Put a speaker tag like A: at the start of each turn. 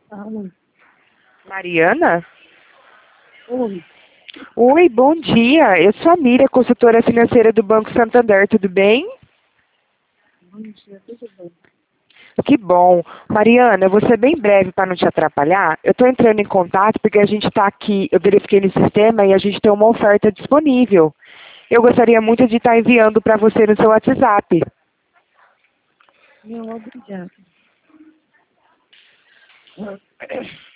A: Alô.
B: Mariana?
A: Oi.
B: Oi, bom dia. Eu sou a Miriam, consultora financeira do Banco Santander, tudo bem?
A: Bom dia, tudo bem?
B: Que bom. Mariana, eu vou ser bem breve para não te atrapalhar. Eu estou entrando em contato porque a gente está aqui, eu verifiquei no sistema e a gente tem uma oferta disponível. Eu gostaria muito de estar enviando para você no seu WhatsApp.
A: Não, obrigada.